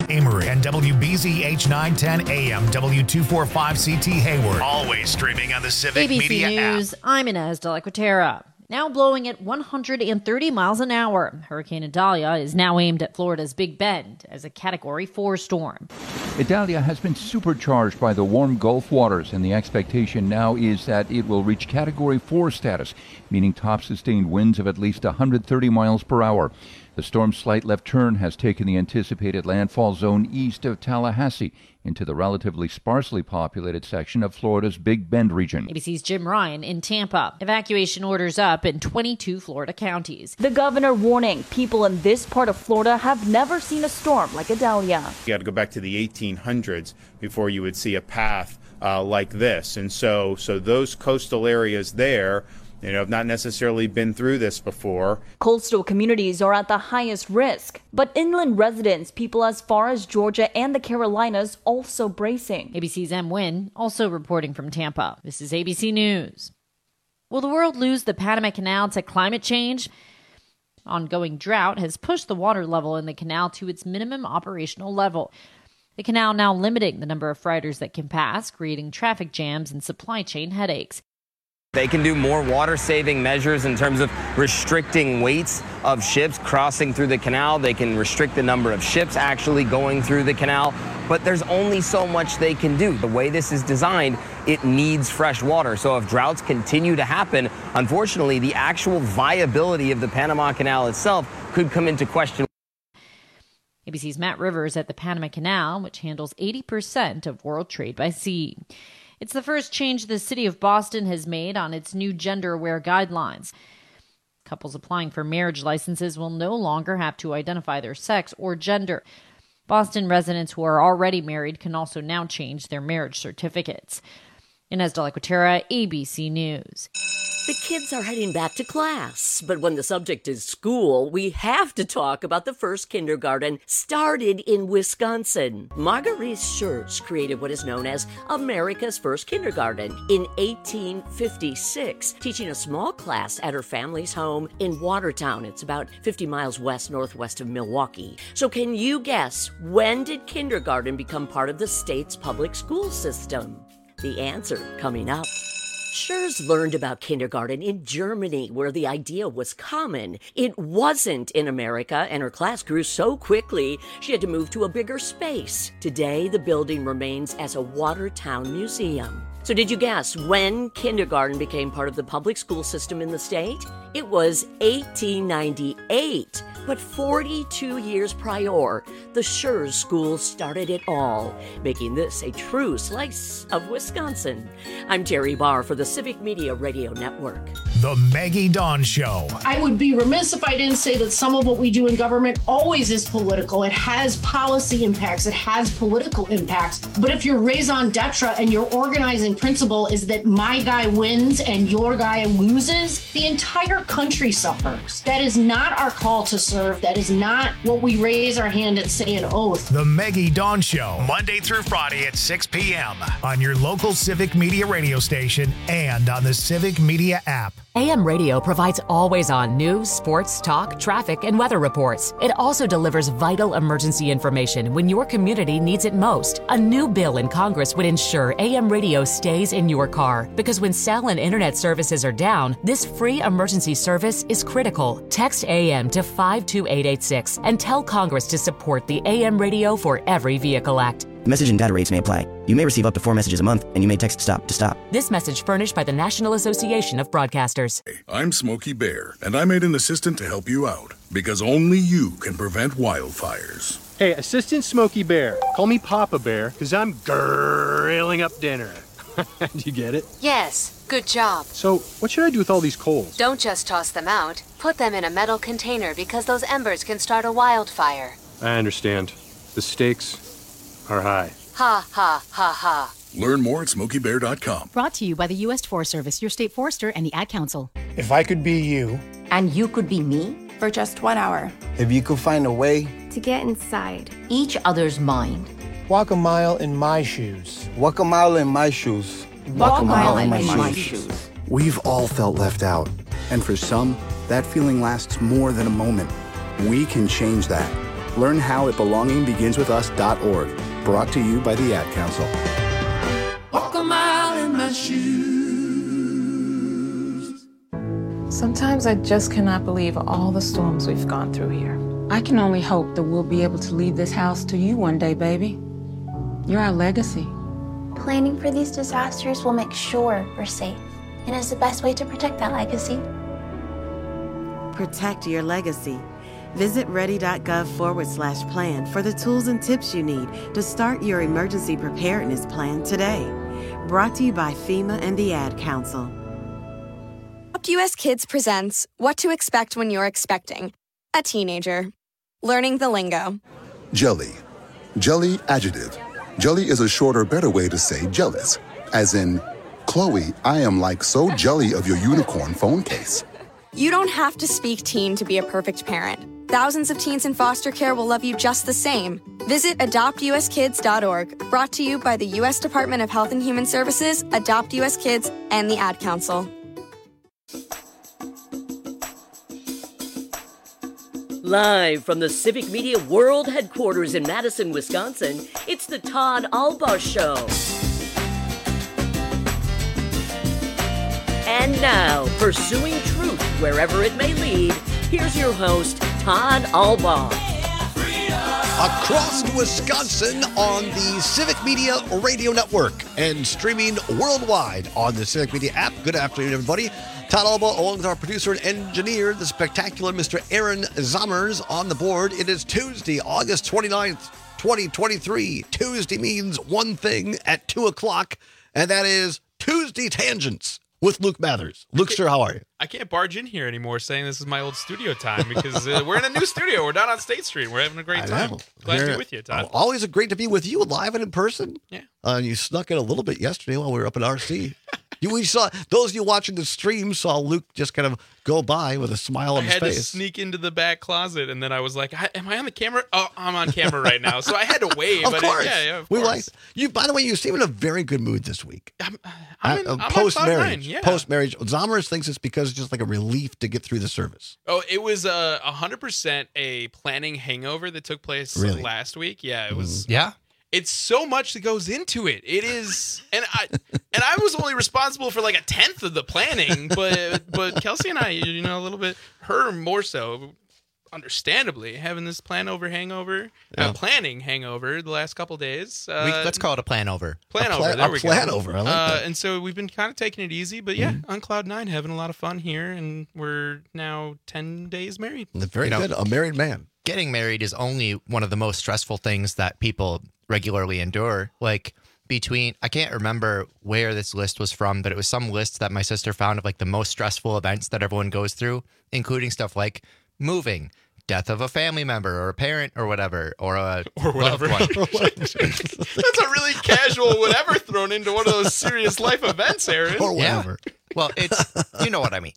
Amory, and WBZ H910 AM, W245CT Hayward. Always streaming on the Civic ABC Media News, app. I'm Inez de la Quatera. Now blowing at 130 miles an hour, Hurricane Idalia is now aimed at Florida's Big Bend as a Category 4 storm. Idalia has been supercharged by the warm Gulf waters, and the expectation now is that it will reach Category 4 status, meaning top sustained winds of at least 130 miles per hour. The storm's slight left turn has taken the anticipated landfall zone east of Tallahassee into the relatively sparsely populated section of Florida's Big Bend region. ABC's Jim Ryan in Tampa. Evacuation orders up in 22 Florida counties. The governor warning people in this part of Florida have never seen a storm like Idalia. You got to go back to the 1800s before you would see a path like this. And so those coastal areas there, have not necessarily been through this before. Coastal communities are at the highest risk, but inland residents, people as far as Georgia and the Carolinas, also bracing. ABC's M. Wynn also reporting from Tampa. This is ABC News. Will the world lose the Panama Canal to climate change? Ongoing drought has pushed the water level in the canal to its minimum operational level. The canal now limiting the number of freighters that can pass, creating traffic jams and supply chain headaches. They can do more water-saving measures in terms of restricting weights of ships crossing through the canal. They can restrict the number of ships actually going through the canal. But there's only so much they can do. The way this is designed, it needs fresh water. So if droughts continue to happen, unfortunately, the actual viability of the Panama Canal itself could come into question. ABC's Matt Rivers at the Panama Canal, which handles 80% of world trade by sea. It's the first change the city of Boston has made on its new gender-aware guidelines. Couples applying for marriage licenses will no longer have to identify their sex or gender. Boston residents who are already married can also now change their marriage certificates. Inez de la Quatera, ABC News. The kids are heading back to class, but when the subject is school, we have to talk about the first kindergarten started in Wisconsin. Marguerite Schurz created what is known as America's first kindergarten in 1856, teaching a small class at her family's home in Watertown. It's about 50 miles northwest of Milwaukee. So can you guess, when did kindergarten become part of the state's public school system? The answer coming up. Schurz learned about kindergarten in Germany, where the idea was common. It wasn't in America, and her class grew so quickly she had to move to a bigger space. Today, the building remains as a Watertown museum. So did you guess when kindergarten became part of the public school system in the state? It was 1898. But 42 years prior, the Schurz School started it all, making this a true slice of Wisconsin. I'm Terry Barr for the Civic Media Radio Network. The Maggie Dawn Show. I would be remiss if I didn't say that some of what we do in government always is political. It has policy impacts. It has political impacts. But if your raison d'etre and your organizing principle is that my guy wins and your guy loses, the entire country suffers. That is not our call to serve. That is not what we raise our hand and say an oath. The Maggie Dawn Show, Monday through Friday at 6 p.m. on your local Civic Media radio station and on the Civic Media app. AM radio provides always-on news, sports, talk, traffic, and weather reports. It also delivers vital emergency information when your community needs it most. A new bill in Congress would ensure AM radio stays in your car, because when cell and internet services are down, this free emergency service is critical. Text AM to 52886 and tell Congress to support the AM Radio for Every Vehicle Act. Message and data rates may apply. You may receive up to 4 messages a month, and you may text STOP to stop. This message furnished by the National Association of Broadcasters. I'm Smokey Bear, and I made an assistant to help you out, because only you can prevent wildfires. Hey, Assistant Smokey Bear, call me Papa Bear, because I'm grilling up dinner. Do you get it? Yes, good job. So, what should I do with all these coals? Don't just toss them out. Put them in a metal container, because those embers can start a wildfire. I understand. The stakes are high. Ha, ha, ha, ha. Learn more at SmokeyBear.com. Brought to you by the U.S. Forest Service, your state forester, and the Ad Council. If I could be you. And you could be me? For just 1 hour. If you could find a way. To get inside each other's mind. Walk a mile in my shoes. Walk a mile in my shoes. Walk a mile in my shoes. We've all felt left out. And for some, that feeling lasts more than a moment. We can change that. Learn how at belongingbeginswithus.org. Brought to you by the Ad Council. Walk a mile in my shoes. Sometimes I just cannot believe all the storms we've gone through here. I can only hope that we'll be able to leave this house to you one day, baby. You're our legacy. Planning for these disasters will make sure we're safe, and is the best way to protect that legacy. Protect your legacy. Visit ready.gov/plan for the tools and tips you need to start your emergency preparedness plan today. Brought to you by FEMA and the Ad Council. US Kids presents What to Expect When You're Expecting a Teenager. Learning the lingo. Jelly. Jelly adjective. Jelly is a shorter, better way to say jealous. As in, Chloe, I am like so jelly of your unicorn phone case. You don't have to speak teen to be a perfect parent. Thousands of teens in foster care will love you just the same. Visit adoptuskids.org. Brought to you by the U.S. Department of Health and Human Services, Adopt U.S. Kids, and the Ad Council. Live from the Civic Media World Headquarters in Madison, Wisconsin, it's the Todd Albaugh Show. And now, pursuing truth wherever it may lead, here's your host, Todd Albaugh. Across Wisconsin on the Civic Media Radio Network and streaming worldwide on the Civic Media app. Good afternoon, everybody. Todd Albaugh, along with our producer and engineer, the spectacular Mr. Aaron Zommers on the board. It is Tuesday, August 29th, 2023. Tuesday means one thing at 2 o'clock, and that is Tuesday Tangents with Luke Mathers. Luke, sir, how are you? I can't barge in here anymore saying this is my old studio time because we're in a new studio. We're down on State Street. We're having a great time. Glad to be with you, Todd. Always great to be with you live and in person. Yeah. You snuck in a little bit yesterday while we were up in RC. We saw, those of you watching the stream saw Luke just kind of go by with a smile on his face. I had to sneak into the back closet, and then I was like, am I on the camera? Oh, I'm on camera right now. So I had to wave. Of course. Yeah, of we course. like you. By the way, you seem in a very good mood this week. I'm post-marriage. Yeah. Post-marriage. Zommers thinks it's because it's just like a relief to get through the service. Oh, it was 100% a planning hangover that took place last week. Yeah, it was. Yeah. It's so much that goes into it. It is, and I was only responsible for like 1/10 of the planning, but Kelsey and I, a little bit, her more so, understandably, having this planning hangover the last couple days. Let's call it a planover. Planover. There we go. Planover. I like that. And so we've been kind of taking it easy, but on Cloud 9, having a lot of fun here, and we're now 10 days married. Very good. A married man. Getting married is only one of the most stressful things that people regularly endure. Like I can't remember where this list was from, but it was some list that my sister found of like the most stressful events that everyone goes through, including stuff like moving, death of a family member or a parent or whatever, or whatever. That's a really casual whatever thrown into one of those serious life events, Aaron. Or whatever. Yeah. Well, you know what I mean.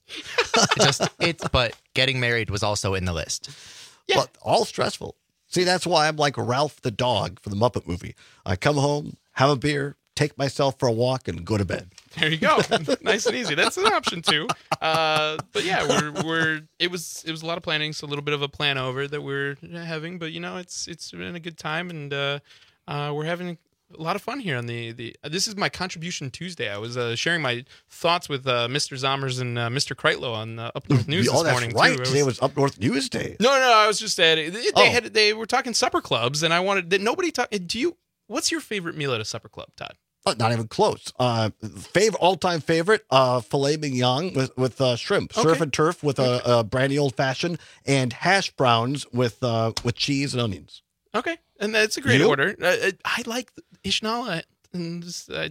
But getting married was also in the list. Yeah. But all stressful. See, that's why I'm like Ralph the dog for the Muppet movie. I come home, have a beer, take myself for a walk, and go to bed. There you go. Nice and easy. That's an option too. But yeah, it was a lot of planning, so a little bit of a plan over that we're having. But it's been a good time, and we're having a lot of fun here on the. This is my Contribution Tuesday. I was sharing my thoughts with Mr. Zommers and Mr. Kreitlow on Up North News this morning. Right. Too. Today was Up North News Day. No. I was just at they were talking supper clubs, and I wanted that nobody talk. What's your favorite meal at a supper club, Todd? Not even close. All-time favorite, filet mignon with shrimp, surf and turf with a brandy old fashioned, and hash browns with cheese and onions. Okay, and that's a great order. I like Ishnala, and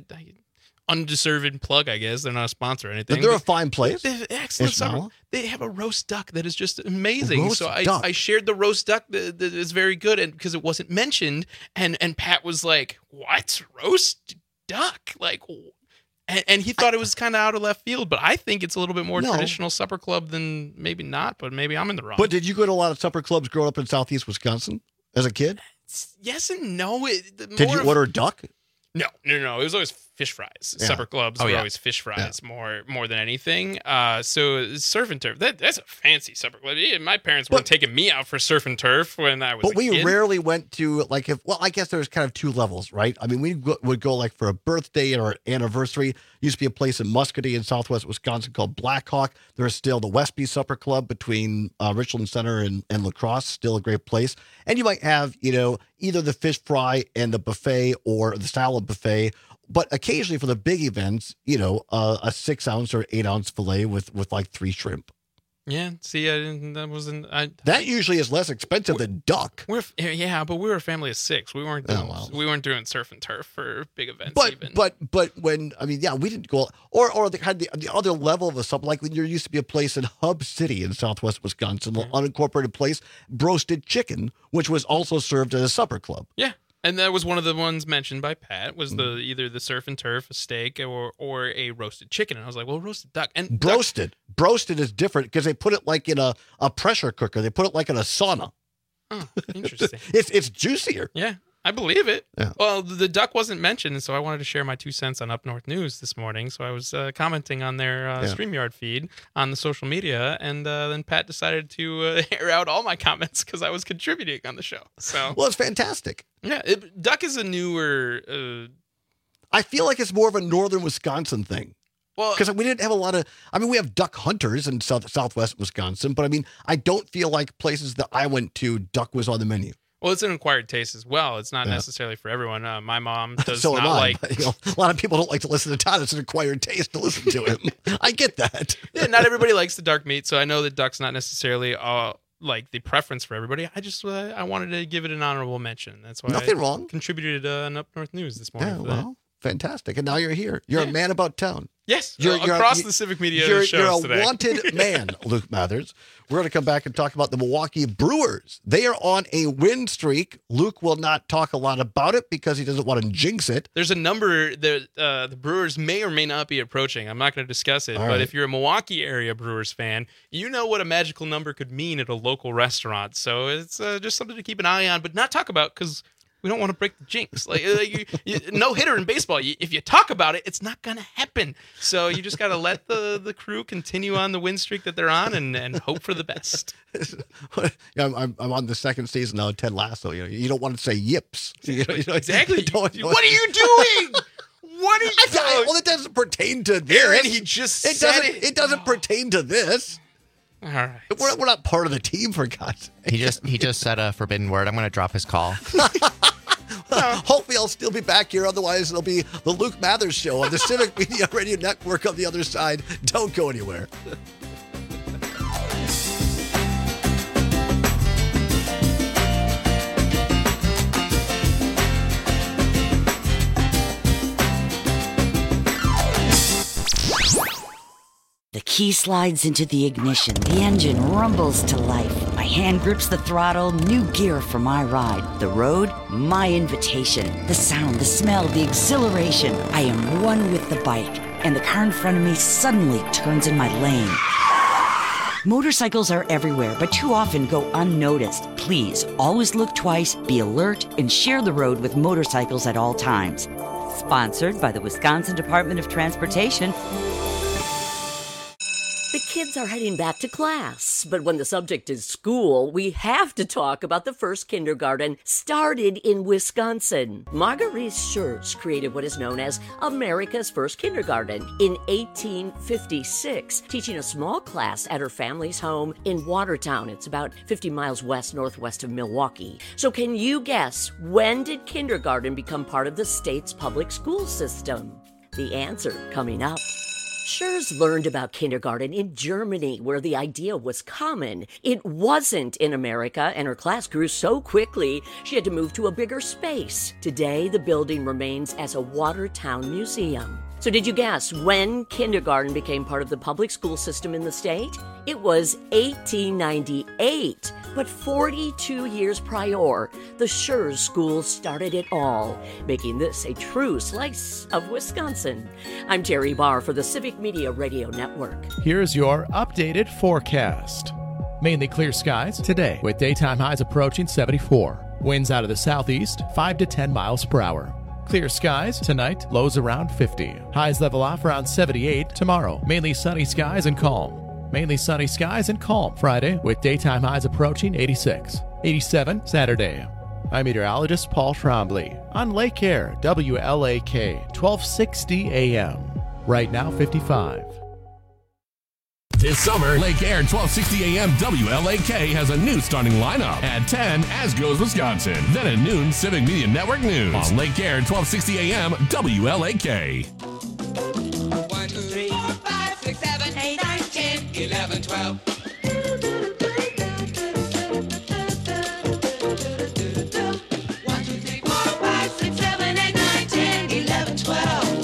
undeserved plug, I guess. They're not a sponsor or anything. But they're a fine place. They have excellent supper. They have a roast duck that is just amazing. Roast duck. I shared the roast duck that is very good, and because it wasn't mentioned, and Pat was like, "What roast duck?" Like, and he thought it was kind of out of left field, but I think it's a little bit more traditional supper club than maybe not, but maybe I'm in the wrong. But did you go to a lot of supper clubs growing up in Southeast Wisconsin as a kid? Yes and no. Did you order duck? No. It was always fish fries. Supper clubs were always fish fries more than anything. So surf and turf, that's a fancy supper club. My parents weren't taking me out for surf and turf when I was a kid. But we rarely went to I guess there's kind of two levels, right? I mean, we would go like for a birthday or an anniversary. Used to be a place in Muscatine in southwest Wisconsin called Blackhawk. There's still the Westby Supper Club between Richland Center and La Crosse, still a great place. And you might have, either the fish fry and the buffet or the salad buffet. But occasionally for the big events, a 6-ounce or 8-ounce fillet with like 3 shrimp. Yeah, see, that usually is less expensive than duck. But we were a family of 6. We weren't doing surf and turf for big events. But when we didn't go or the other level of a something like when there used to be a place in Hub City in southwest Wisconsin, an unincorporated place, Broasted Chicken, which was also served at a supper club. Yeah. And that was one of the ones mentioned by Pat, was either the surf and turf, a steak, or a roasted chicken. And I was like, well, roasted duck. And Broasted is different because they put it like in a pressure cooker. They put it like in a sauna. Oh, interesting. It's juicier. Yeah, I believe it. Yeah. Well, the duck wasn't mentioned, so I wanted to share my 2 cents on Up North News this morning. So I was commenting on their StreamYard feed on the social media, and then Pat decided to air out all my comments because I was contributing on the show. So well, it's fantastic. Yeah, duck is a newer... I feel like it's more of a northern Wisconsin thing. Well, because we didn't have a lot of... we have duck hunters in southwest Wisconsin, but I don't feel like places that I went to, duck was on the menu. Well, it's an acquired taste as well. It's not necessarily for everyone. My mom does so not like... like... a lot of people don't like to listen to Todd. It's an acquired taste to listen to him. I get that. Yeah, not everybody likes the dark meat, so I know that duck's not necessarily... like the preference for everybody. I just I wanted to give it an honorable mention. That's why nothing wrong. Contributed on Up North News this morning. Yeah, well, fantastic. And now you're here. You're a man about town. Yes, across the Civic Media shows You're a today. wanted man, Luke Mathers. We're going to come back and talk about the Milwaukee Brewers. They are on a win streak. Luke will not talk a lot about it because he doesn't want to jinx it. There's a number that the Brewers may or may not be approaching. I'm not going to discuss it, but if you're a Milwaukee area Brewers fan, you know what a magical number could mean at a local restaurant. So it's just something to keep an eye on, but not talk about because we don't want to break the jinx. No hitter in baseball. If you talk about it, it's not going to happen. So you just got to let the crew continue on the win streak that they're on and hope for the best. I'm on the second season now, Ted Lasso. You don't want to say yips. Exactly. What are you doing? What are you doing? Well, it doesn't pertain to this. Aaron, he just said it. It doesn't pertain to this. All right. We're not part of the team, for God's sake. He just said a forbidden word. I'm going to drop his call. Hopefully I'll still be back here. Otherwise, it'll be the Luke Mathers Show on the Civic Media Radio Network on the other side. Don't go anywhere. The key slides into the ignition. The engine rumbles to life. My hand grips the throttle. New gear for my ride. The road, my invitation. The sound, the smell, the exhilaration. I am one with the bike, and the car in front of me suddenly turns in my lane. Motorcycles are everywhere, but too often go unnoticed. Please, always look twice, be alert, and share the road with motorcycles at all times. Sponsored by the Wisconsin Department of Transportation. The kids are heading back to class, but when the subject is school, we have to talk about the first kindergarten started in Wisconsin. Marguerite Schurz created what is known as America's first kindergarten in 1856, teaching a small class at her family's home in Watertown. It's about 50 miles northwest of Milwaukee. So can you guess, when did kindergarten become part of the state's public school system? The answer coming up. Schurz learned about kindergarten in Germany, where the idea was common. It wasn't in America, and her class grew so quickly, she had to move to a bigger space. Today, the building remains as a Watertown museum. So did you guess when kindergarten became part of the public school system in the state? It was 1898. But 42 years prior, the Schurz School started it all, making this a true slice of Wisconsin. I'm Terry Barr for the Civic Media Radio Network. Here's your updated forecast. Mainly clear skies today, with daytime highs approaching 74. Winds out of the southeast, 5 to 10 miles per hour. Clear skies tonight, lows around 50. Highs level off around 78 tomorrow. Mainly sunny skies and calm. Mainly sunny skies and calm Friday with daytime highs approaching 86. 87 Saturday. I'm meteorologist Paul Trombley on Lake Air, WLAK, 1260 AM. Right now, 55. This summer, Lake Air 1260 AM WLAK has a new starting lineup. At 10, as goes Wisconsin. Then at noon, Civic Media Network News. On Lake Air 1260 AM WLAK. 1, 2, 3, 4, 5, 6, 7, 8, 9, 10, 11, 12. 1, 2, 3, 4, 5, 6, 7, 8, 9, 10, 11, 12.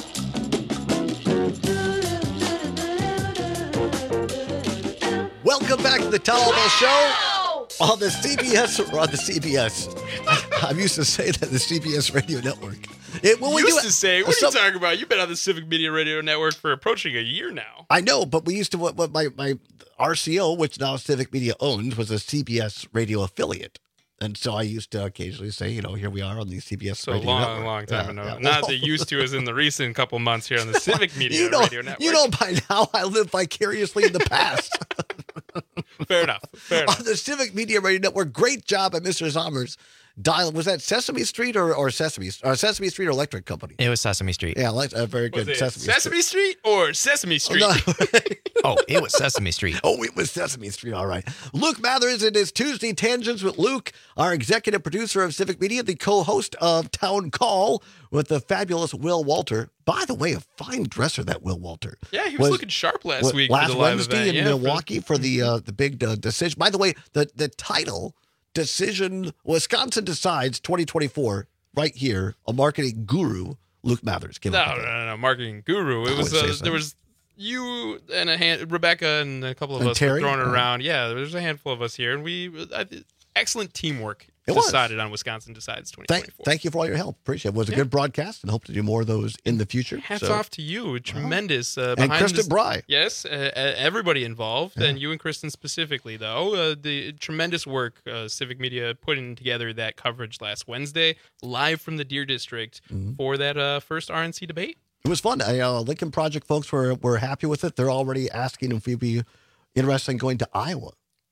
Welcome back to the Tom Alba Show on the CBS, or on the CBS. I'm used to say that the CBS Radio Network. What are you talking about? You've been on the Civic Media Radio Network for approaching a year now. I know, but we used to, what my RCO, which now Civic Media owns, was a CBS radio affiliate. And so I used to occasionally say, here we are on the CBS Radio Network. So long time ago. Yeah. Not that used to as in the recent couple months here on the Civic Media Radio Network. You know by now I live vicariously in the past. Fair enough. On the Civic Media Radio Network, great job at Mr. Zommers. Was that Sesame Street or Sesame Street or Electric Company? It was Sesame Street. Yeah, very good. Sesame Street or Sesame Street? Oh, it was Sesame Street. Oh, it was Sesame Street. All right. Luke Mathers and his Tuesday Tangents with Luke, our executive producer of Civic Media, the co-host of Town Call with the fabulous Will Walter. By the way, a fine dresser, that Will Walter. Yeah, he was looking sharp last week. Last for the live Wednesday event. in Milwaukee for the big decision. By the way, the title, Decision, Wisconsin Decides 2024, right here, a marketing guru, Luke Mathers. No, marketing guru. It was there was you and Rebecca and a couple of us Terry? throwing it around. Yeah, there's a handful of us here, and we excellent teamwork. It was. Decided on Wisconsin Decides 2024. Thank you for all your help. Appreciate it. It was a good broadcast, and hope to do more of those in the future. Hats off to you. Tremendous. And Kristen Bry. Yes, everybody involved, and you and Kristen specifically, though. The tremendous work Civic Media putting together that coverage last Wednesday, live from the Deer District for that first RNC debate. It was fun. Lincoln Project folks were happy with it. They're already asking if we'd be interested in going to Iowa.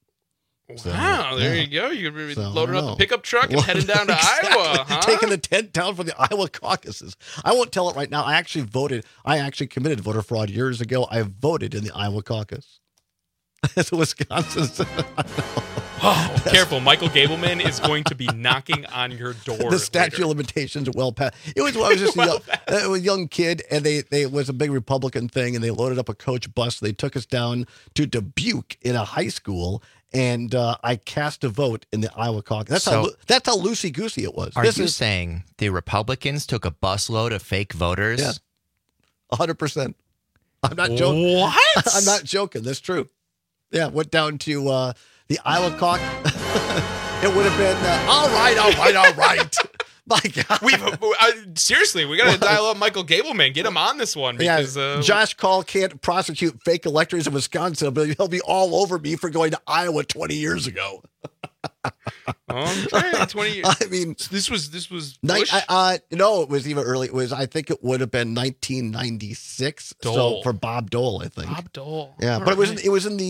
Wow, there you go. You're loading up the pickup truck and heading down to Iowa, huh? Taking the tent down for the Iowa caucuses. I won't tell it right now. I actually committed voter fraud years ago. I voted in the Iowa caucus. As Wisconsin. Oh, careful. Michael Gableman is going to be knocking on your door. The statute of limitations are well past. I was just a young kid, and it was a big Republican thing, and they loaded up a coach bus. They took us down to Dubuque in a high school, and I cast a vote in the Iowa caucus. That's how loosey-goosey it was. Are you saying the Republicans took a busload of fake voters? Yeah, 100%. I'm not joking. What? I'm not joking. That's true. Yeah, went down to the Iowa caucus. It would have been, all right. My God. Seriously, we got to dial up Michael Gableman. Get him on this one. Because, Josh Call can't prosecute fake electors in Wisconsin, but he'll be all over me for going to Iowa 20 years ago. Okay, 20 years. I mean, this was Bush? No, it was even early. I think it would have been 1996. Dole. So for Bob Dole, I think. Bob Dole. Yeah, but it was in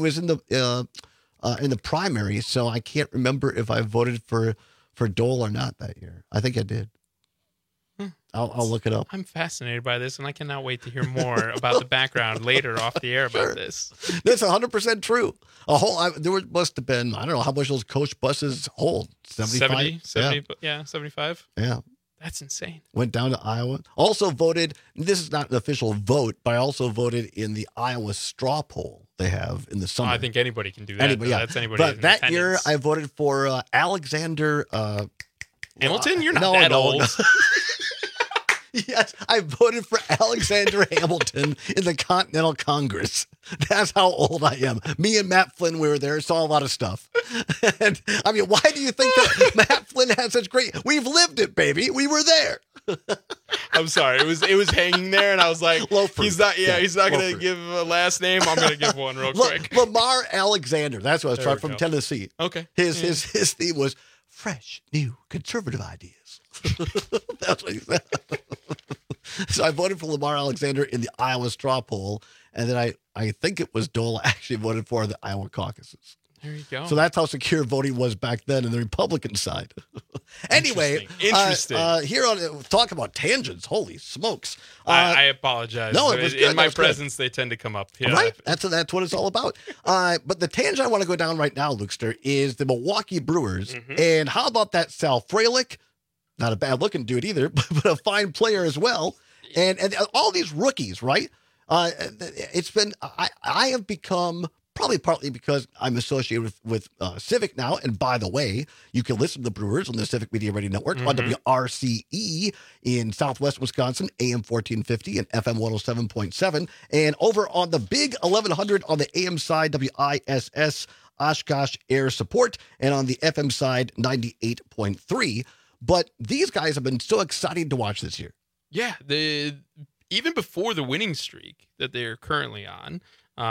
the primary, so I can't remember if I voted for Dole or not that year. I think I did. I'll look it up. I'm fascinated by this, and I cannot wait to hear more about the background later off the air about this. That's 100% true. There must have been, I don't know how much those coach buses hold. 75? 75. Yeah. That's insane. Went down to Iowa. Also voted, this is not an official vote, but I also voted in the Iowa straw poll they have in the summer. I think anybody can do that. Anybody, yeah. That's anybody. But that year, I voted for Alexander Hamilton? You're not that old. Yes, I voted for Alexander Hamilton in the Continental Congress. That's how old I am. Me and Matt Flynn, we were there, saw a lot of stuff. And I mean, why do you think that Matt Flynn has such great? We've lived it, baby. We were there. I'm sorry. It was hanging there, and I was like, he's not going to give a last name. I'm going to give one real quick. Lamar Alexander. That's what I was trying from Tennessee. Okay. His theme was fresh, new, conservative ideas. That's what he said. So I voted for Lamar Alexander in the Iowa straw poll, and then I think it was Dole actually voted for the Iowa caucuses. There you go. So that's how secure voting was back then in the Republican side. Anyway, Interesting. Here on talk about tangents. Holy smokes! I apologize. No, it was good. In my presence, they tend to come up. Yeah. Right. That's what it's all about. But the tangent I want to go down right now, Lukester, is the Milwaukee Brewers. Mm-hmm. And how about that Sal Frelick? Not a bad looking dude either, but a fine player as well. And all these rookies, right? It's been I have become. Probably partly because I'm associated with Civic now. And by the way, you can listen to the Brewers on the Civic Media Radio Network on WRCE in Southwest Wisconsin, AM 1450 and FM 107.7. And over on the Big 1100 on the AM side, WISS Oshkosh Air Support. And on the FM side, 98.3. But these guys have been so exciting to watch this year. Yeah. Even before the winning streak that they're currently on,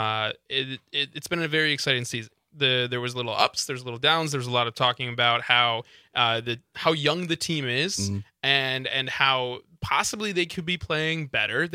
it's been a very exciting season. There was little ups, there's little downs. There's a lot of talking about how young the team is, and how possibly they could be playing better.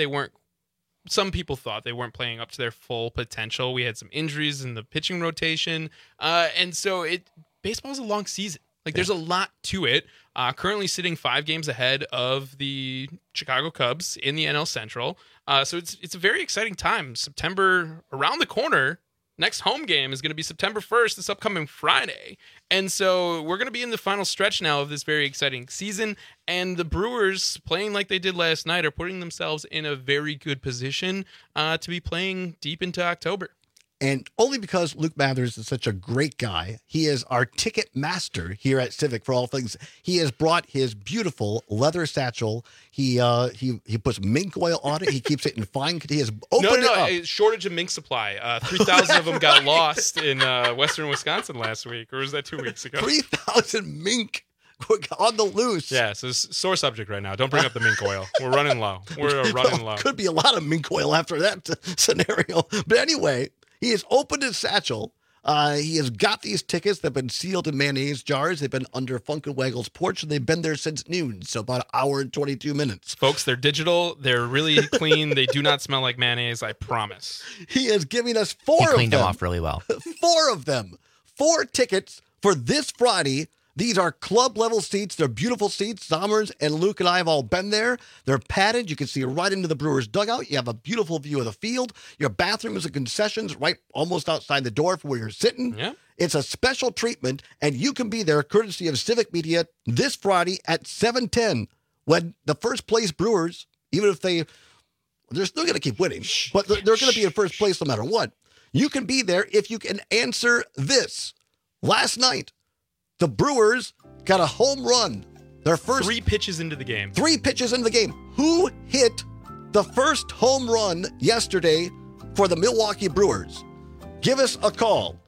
Some people thought they weren't playing up to their full potential. We had some injuries in the pitching rotation, and so baseball's a long season. There's a lot to it. Currently sitting 5 games ahead of the Chicago Cubs in the NL Central. So it's a very exciting time. September around the corner. Next home game is going to be September 1st, this upcoming Friday. And so we're going to be in the final stretch now of this very exciting season. And the Brewers, playing like they did last night, are putting themselves in a very good position to be playing deep into October. And only because Luke Mathers is such a great guy, he is our ticket master here at Civic for all things. He has brought his beautiful leather satchel. He puts mink oil on it. He keeps it in fine. He has opened it up. Shortage of mink supply. 3,000 of them got lost in western Wisconsin last week, or was that 2 weeks ago? 3,000 mink on the loose. Yeah, so it's sore subject right now. Don't bring up the mink oil. We're running low. Could be a lot of mink oil after that scenario. But anyway, he has opened his satchel. He has got these tickets that have been sealed in mayonnaise jars. They've been under Funkenwagel's porch, and they've been there since noon, so about an hour and 22 minutes. Folks, they're digital. They're really clean. They do not smell like mayonnaise, I promise. He is giving us 4 of them. He cleaned them off really well. 4 of them. 4 tickets for this Friday. These are club-level seats. They're beautiful seats. Zommers and Luke and I have all been there. They're padded. You can see right into the Brewers' dugout. You have a beautiful view of the field. Your bathrooms and concessions right almost outside the door from where you're sitting. Yeah. It's a special treatment, and you can be there courtesy of Civic Media this Friday at 7:10 when the first-place Brewers, even if they're still going to keep winning, but they're going to be in first place no matter what. You can be there if you can answer this. Last night, the Brewers got a home run. Their first 3 pitches into the game. 3 pitches into the game. Who hit the first home run yesterday for the Milwaukee Brewers? Give us a call.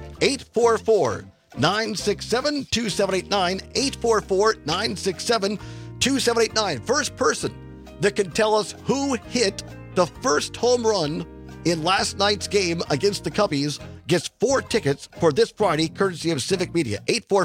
844-967-2789. 844-967-2789. First person that can tell us who hit the first home run in last night's game against the Cubbies gets 4 tickets for this Friday, courtesy of Civic Media.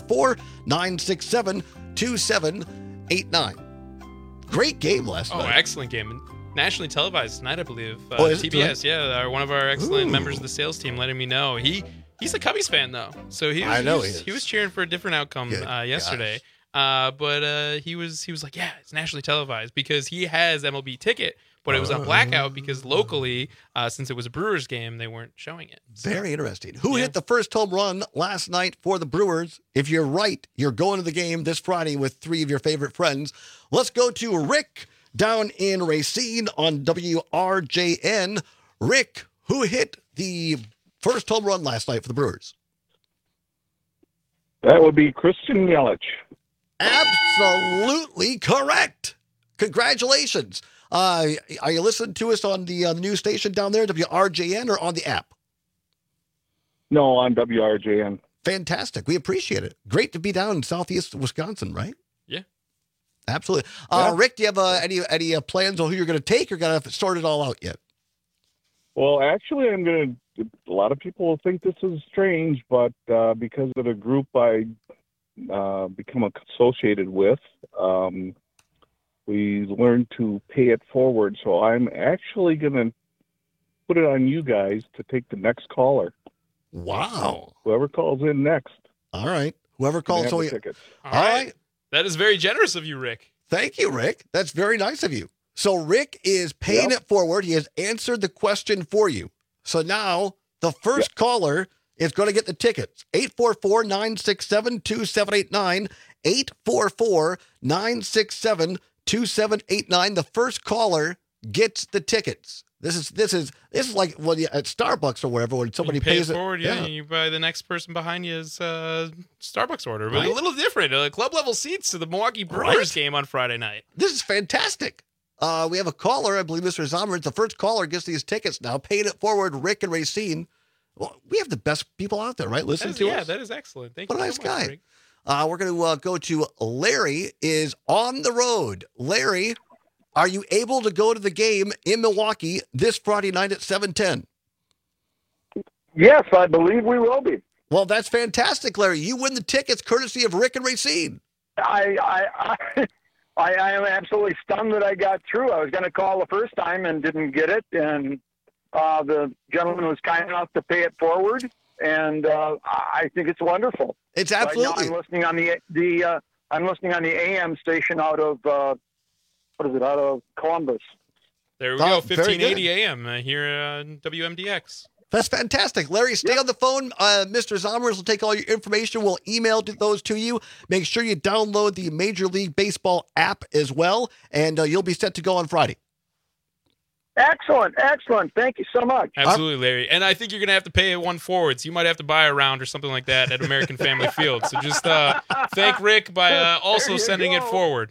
844-967-2789. Great game last night. Oh, excellent game. Nationally televised tonight, I believe. Is it TBS, tonight? one of our excellent members of the sales team letting me know. He's a Cubbies fan, though. So he was cheering for a different outcome yesterday. But he was like, yeah, it's nationally televised because he has MLB ticket. But it was on blackout because locally, since it was a Brewers game, they weren't showing it. Very interesting. Who hit the first home run last night for the Brewers? If you're right, you're going to the game this Friday with 3 of your favorite friends. Let's go to Rick down in Racine on WRJN. Rick, who hit the first home run last night for the Brewers? That would be Christian Yelich. Absolutely correct. Congratulations. Are you listening to us on the news station down there, WRJN, or on the app? No, on WRJN. Fantastic. We appreciate it. Great to be down in southeast Wisconsin, right? Yeah. Absolutely. Yeah. Rick, do you have any plans on who you're going to take, or got to sort it all out yet? Well, actually, a lot of people think this is strange, but because of the group I become associated with. We learned to pay it forward, so I'm actually going to put it on you guys to take the next caller. Wow. Whoever calls in next. All right. Whoever calls the in. tickets. All right. That is very generous of you, Rick. Thank you, Rick. That's very nice of you. So Rick is paying it forward. He has answered the question for you. So now the first caller is going to get the tickets. 844-967-2789. 844-967-2789. The first caller gets the tickets. This is like when at Starbucks or wherever when somebody pays it forward. Yeah, you buy the next person behind you's Starbucks order, but a little different. Club level seats to the Milwaukee Brewers game on Friday night. This is fantastic. We have a caller, I believe, Mr. Zomer. The first caller gets these tickets now. Paying it forward, Rick and Racine. Well, we have the best people out there, right? Listen to us. Yeah, that is excellent. Thank you. What a nice so guy. much, Rick. We're going to go to Larry is on the road. Larry, are you able to go to the game in Milwaukee this Friday night at 7:10? Yes, I believe we will be. Well, that's fantastic, Larry. You win the tickets courtesy of Rick and Racine. I am absolutely stunned that I got through. I was going to call the first time and didn't get it, and the gentleman was kind enough to pay it forward, and I think it's wonderful. It's absolutely. Right now I'm listening on I'm listening on the AM station out of out of Columbus. There we go, 1580 AM here on WMDX. That's fantastic. Larry, stay on the phone. Mr. Zomers will take all your information. We'll email those to you. Make sure you download the Major League Baseball app as well, and you'll be set to go on Friday. Excellent. Thank you so much. Absolutely, Larry. And I think you're going to have to pay one forward, so you might have to buy a round or something like that at American Family Field. So just thank Rick by also sending it forward.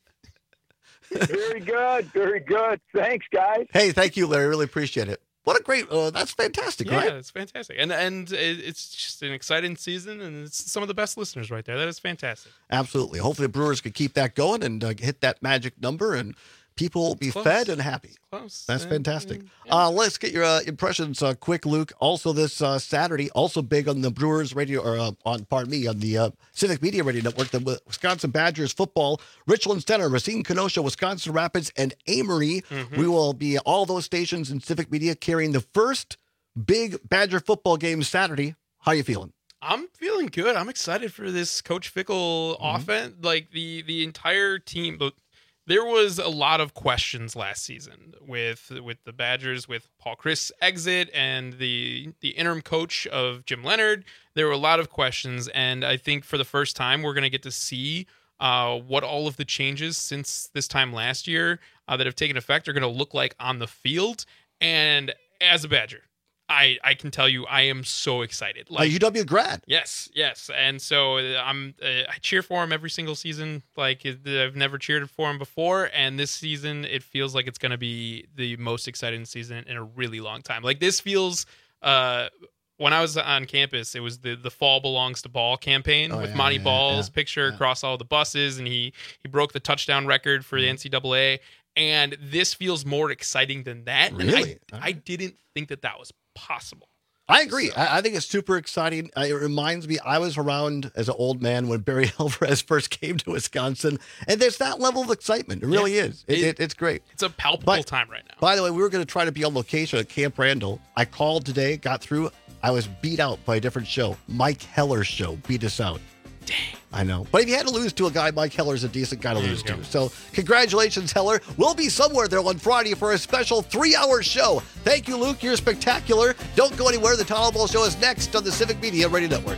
Very good. Thanks, guys. Hey, thank you, Larry. Really appreciate it. What a great, that's fantastic, right? Yeah, it's fantastic. And it's just an exciting season, and it's some of the best listeners right there. That is fantastic. Absolutely. Hopefully the Brewers can keep that going and hit that magic number, and people will be fed and happy. Close. That's fantastic. Let's get your impressions quick, Luke. Also this Saturday, also big on the Brewers radio, or on the Civic Media Radio Network, the Wisconsin Badgers football, Richland Center, Racine, Kenosha, Wisconsin Rapids, and Amory. Mm-hmm. We will be at all those stations in Civic Media carrying the first big Badger football game Saturday. How you feeling? I'm feeling good. I'm excited for this Coach Fickle offense. Like the entire team. There was a lot of questions last season with the Badgers, with Paul Chryst exit and the interim coach of Jim Leonhard. There were a lot of questions, and I think for the first time we're going to get to see what all of the changes since this time last year that have taken effect are going to look like on the field. And as a Badger, I can tell you I am so excited. Like UW grad. Yes. And so I cheer for him every single season. Like I've never cheered for him before, and this season it feels like it's going to be the most exciting season in a really long time. Like this feels when I was on campus, it was the Fall Belongs to Ball campaign with Monty Ball's picture across all the buses, and he broke the touchdown record for the NCAA. And this feels more exciting than that. Really? And I didn't think that was possible. I agree. I think it's super exciting. It reminds me, I was around as an old man when Barry Alvarez first came to Wisconsin, and there's that level of excitement. It really is. It's great. It's a palpable time right now. By the way, we were going to try to be on location at Camp Randall. I called today, got through. I was beat out by a different show. Mike Heller's show beat us out. Dang. I know. But if you had to lose to a guy, Mike Heller's a decent guy to lose to. So congratulations, Heller. We'll be somewhere there on Friday for a special 3-hour show. Thank you, Luke. You're spectacular. Don't go anywhere. The Todd Ball Show is next on the Civic Media Radio Network.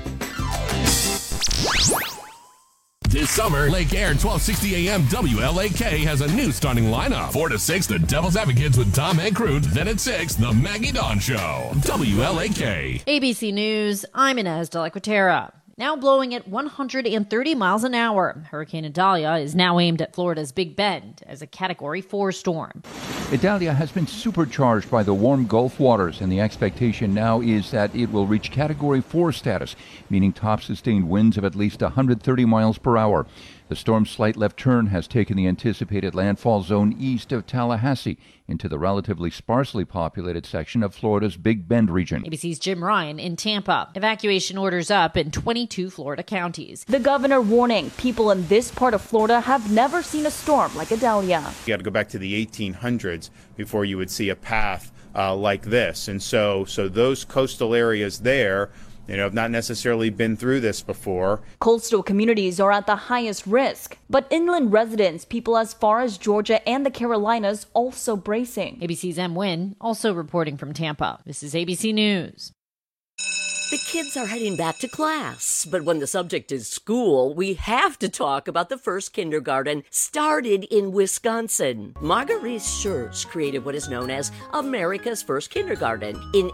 This summer, Lake Air 1260 AM WLAK has a new starting lineup. 4 to 6, the Devil's Advocates with Tom Hankrut. Then at 6, the Maggie Dawn Show. WLAK. ABC News, I'm Inez de la Quatera. Now blowing at 130 miles an hour, Hurricane Idalia is now aimed at Florida's Big Bend as a Category 4 storm. Idalia has been supercharged by the warm Gulf waters, and the expectation now is that it will reach Category 4 status, meaning top sustained winds of at least 130 miles per hour. The storm's slight left turn has taken the anticipated landfall zone east of Tallahassee into the relatively sparsely populated section of Florida's Big Bend region. ABC's Jim Ryan in Tampa. Evacuation orders up in 22 Florida counties. The governor warning people in this part of Florida have never seen a storm like Idalia. You got to go back to the 1800s before you would see a path like this. And so those coastal areas there, have not necessarily been through this before. Coastal communities are at the highest risk, but inland residents, people as far as Georgia and the Carolinas, also bracing. ABC's M. Wynn, also reporting from Tampa. This is ABC News. The kids are heading back to class, but when the subject is school, we have to talk about the first kindergarten started in Wisconsin. Marguerite Schurz created what is known as America's first kindergarten in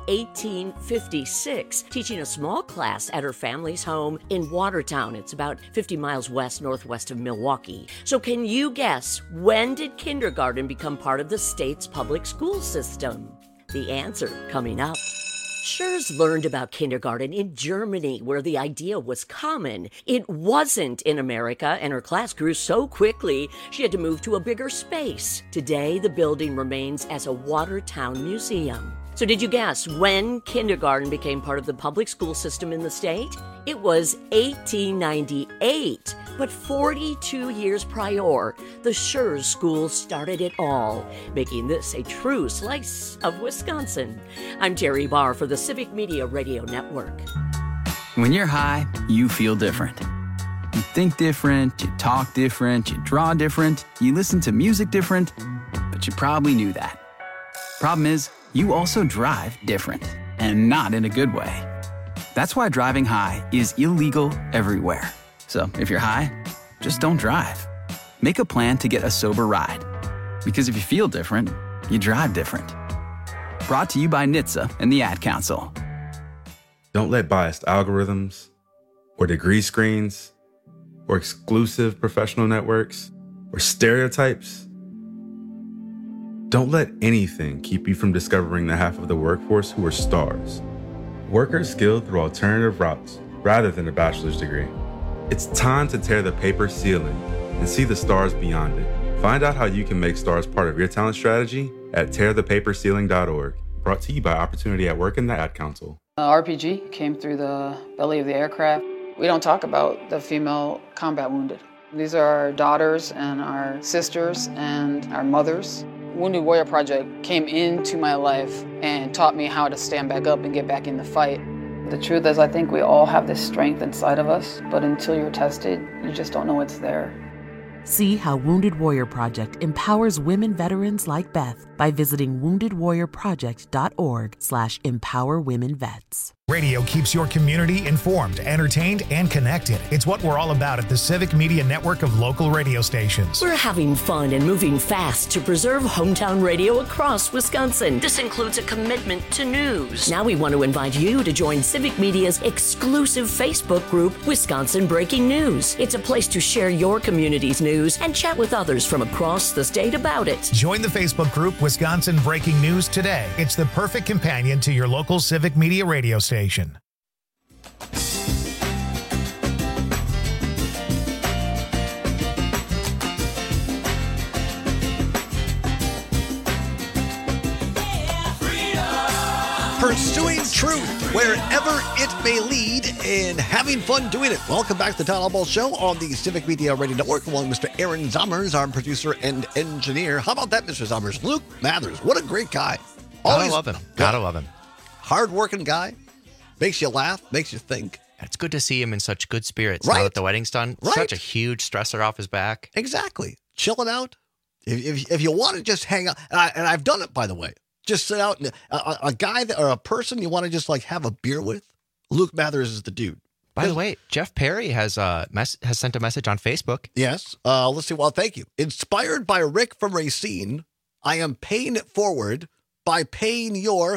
1856, teaching a small class at her family's home in Watertown. It's about 50 miles northwest of Milwaukee. So can you guess, when did kindergarten become part of the state's public school system? The answer coming up. Schurz learned about kindergarten in Germany, where the idea was common. It wasn't in America, and her class grew so quickly she had to move to a bigger space. Today, the building remains as a Watertown museum. So did you guess when kindergarten became part of the public school system in the state? It was 1898. But 42 years prior, the Schurz School started it all, making this a true slice of Wisconsin. I'm Terry Barr for the Civic Media Radio Network. When you're high, you feel different. You think different, you talk different, you draw different, you listen to music different, but you probably knew that. Problem is, you also drive different, and not in a good way. That's why driving high is illegal everywhere. So if you're high, just don't drive. Make a plan to get a sober ride. Because if you feel different, you drive different. Brought to you by NHTSA and the Ad Council. Don't let biased algorithms or degree screens or exclusive professional networks or stereotypes. Don't let anything keep you from discovering the half of the workforce who are stars. Workers skilled through alternative routes rather than a bachelor's degree. It's time to tear the paper ceiling and see the stars beyond it. Find out how you can make stars part of your talent strategy at tearthepaperceiling.org. Brought to you by Opportunity at Work and the Ad Council. RPG came through the belly of the aircraft. We don't talk about the female combat wounded. These are our daughters and our sisters and our mothers. Wounded Warrior Project came into my life and taught me how to stand back up and get back in the fight. The truth is, I think we all have this strength inside of us, but until you're tested, you just don't know it's there. See how Wounded Warrior Project empowers women veterans like Beth by visiting woundedwarriorproject.org/empowerwomenvets. Radio keeps your community informed, entertained, and connected. It's what we're all about at the Civic Media Network of local radio stations. We're having fun and moving fast to preserve hometown radio across Wisconsin. This includes a commitment to news. Now we want to invite you to join Civic Media's exclusive Facebook group, Wisconsin Breaking News. It's a place to share your community's news and chat with others from across the state about it. Join the Facebook group Wisconsin Breaking News today. It's the perfect companion to your local Civic Media radio station. Pursuing truth wherever it may lead and having fun doing it. Welcome back to the Town Hall Ball Show on the Civic Media Radio Network, along with Mr. Aaron Zommers, our producer and engineer. How about that, Mr. Zommers? Luke Mathers, what a great guy. Gotta love him. Gotta love him. Hard-working guy. Makes you laugh, makes you think. It's good to see him in such good spirits Right. now that the wedding's done. Right. Such a huge stressor off his back. Exactly. Chilling out. If you want to just hang out, and I've done it, by the way, just sit out, and a guy or a person you want to just like have a beer with, Luke Mathers is the dude. By the way, Jeff Perry has sent a message on Facebook. Yes. Let's see. Well, thank you. Inspired by Rick from Racine, I am paying it forward by paying your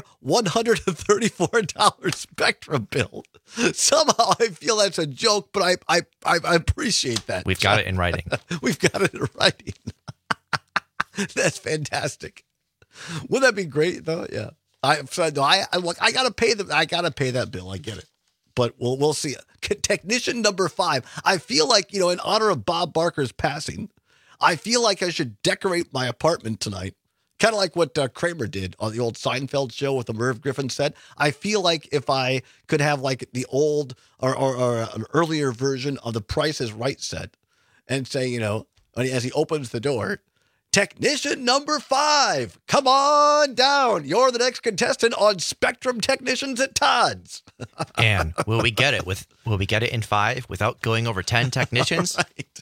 $134 Spectrum bill. Somehow I feel that's a joke, but I appreciate that. We've got it in writing. We've got it in writing. That's fantastic. Wouldn't that be great though? Yeah. I gotta pay that bill. I get it. but we'll see. Technician number 5. I feel like, in honor of Bob Barker's passing, I feel like I should decorate my apartment tonight. Kind of like what Kramer did on the old Seinfeld show with the Merv Griffin set. I feel like if I could have like the old or an earlier version of the Price is Right set and say, as he opens the door, technician number 5, come on down. You're the next contestant on Spectrum Technicians at Todd's. And will we get it in 5 without going over 10 technicians?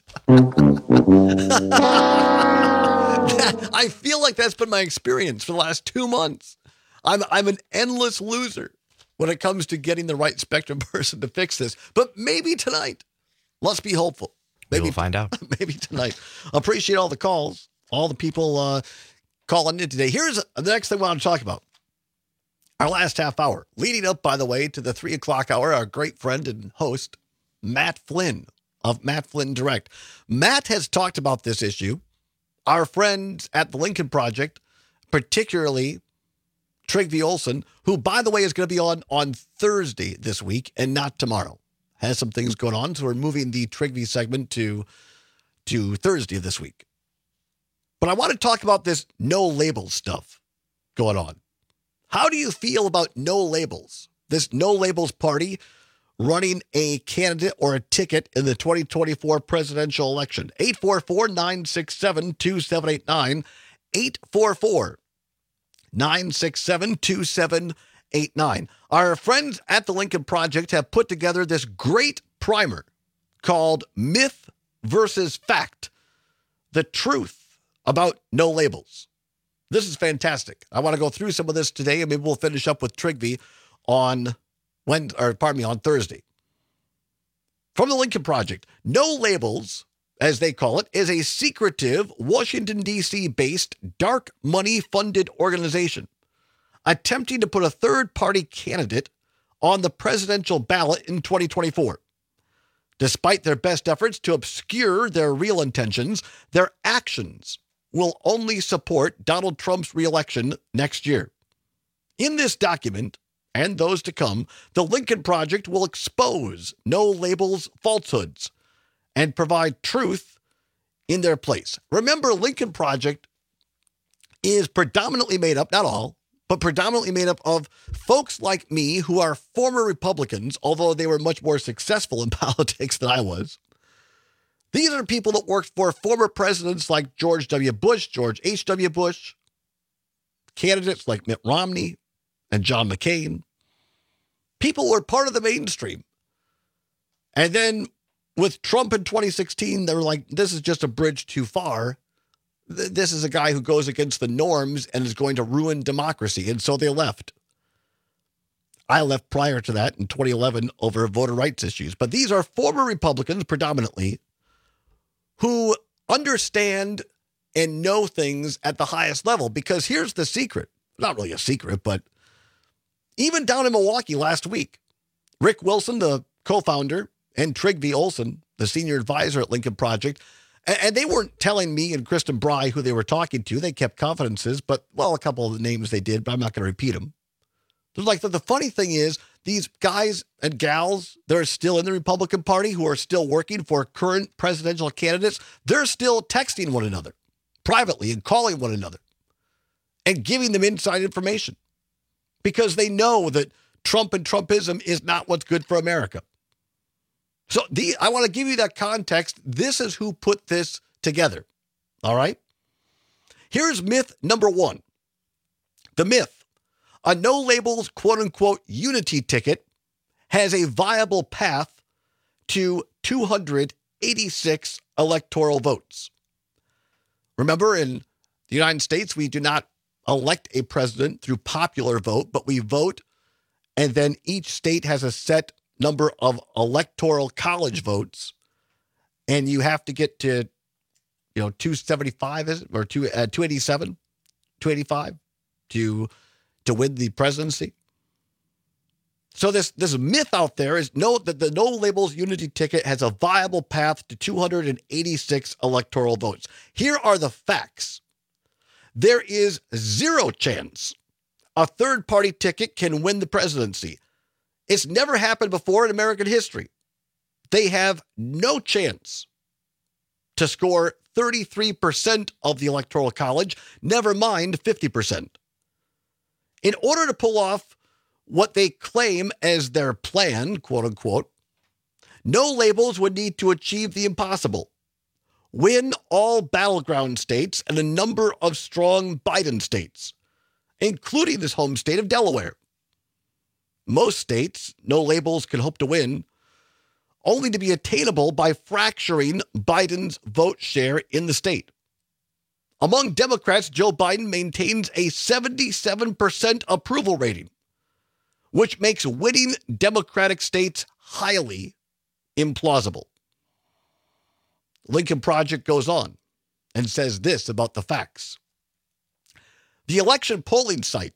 I feel like that's been my experience for the last 2 months. I'm an endless loser when it comes to getting the right Spectrum person to fix this. But maybe tonight. Let's be hopeful. Maybe we'll find out. Maybe tonight. Appreciate all the calls, all the people calling in today. Here's the next thing I want to talk about. Our last half hour, leading up, by the way, to the 3 o'clock hour, our great friend and host, Matt Flynn of Matt Flynn Direct. Matt has talked about this issue. Our friends at the Lincoln Project, particularly Trygve Olsen, who, by the way, is going to be on Thursday this week and not tomorrow, has some things going on. So we're moving the Trygve segment to Thursday this week. But I want to talk about this no labels stuff going on. How do you feel about no labels? This no labels party running a candidate or a ticket in the 2024 presidential election. 844-967-2789. 844-967-2789. Our friends at the Lincoln Project have put together this great primer called Myth versus Fact, the truth about no labels. This is fantastic. I want to go through some of this today, and maybe we'll finish up with Trygve on Thursday. From the Lincoln Project, No Labels, as they call it, is a secretive Washington, D.C. based dark money funded organization attempting to put a third-party candidate on the presidential ballot in 2024. Despite their best efforts to obscure their real intentions, their actions will only support Donald Trump's reelection next year. In this document, and those to come, the Lincoln Project will expose no labels falsehoods and provide truth in their place. Remember, Lincoln Project is predominantly made up, not all, but predominantly made up of folks like me who are former Republicans, although they were much more successful in politics than I was. These are people that worked for former presidents like George W. Bush, George H.W. Bush, candidates like Mitt Romney and John McCain. People were part of the mainstream. And then with Trump in 2016, they were like, this is just a bridge too far. This is a guy who goes against the norms and is going to ruin democracy. And so they left. I left prior to that in 2011 over voter rights issues. But these are former Republicans predominantly who understand and know things at the highest level. Because here's the secret. Not really a secret, but even down in Milwaukee last week, Rick Wilson, the co-founder, and Trygve Olsen, the senior advisor at Lincoln Project, and they weren't telling me and Kristen Bry who they were talking to. They kept confidences, but, well, a couple of the names they did, but I'm not going to repeat them. There's like the funny thing is these guys and gals that are still in the Republican Party who are still working for current presidential candidates, they're still texting one another privately and calling one another and giving them inside information because they know that Trump and Trumpism is not what's good for America. So I want to give you that context. This is who put this together. All right. Here's myth number 1. The myth. A no labels quote unquote unity ticket has a viable path to 286 electoral votes. Remember, in the United States, we do not elect a president through popular vote, but we vote, and then each state has a set number of electoral college votes, and you have to get to, 275, is it? Or 287, 285 to win the presidency. So this myth out there is that the no labels unity ticket has a viable path to 286 electoral votes. Here are the facts. There is 0 chance a third-party ticket can win the presidency. It's never happened before in American history. They have no chance to score 33% of the Electoral College, never mind 50%. In order to pull off what they claim as their plan, quote unquote, no labels would need to achieve the impossible. Win all battleground states and a number of strong Biden states, including his home state of Delaware. Most states, no labels can hope to win, only to be attainable by fracturing Biden's vote share in the state. Among Democrats, Joe Biden maintains a 77% approval rating, which makes winning Democratic states highly implausible. Lincoln Project goes on and says this about the facts. The election polling site,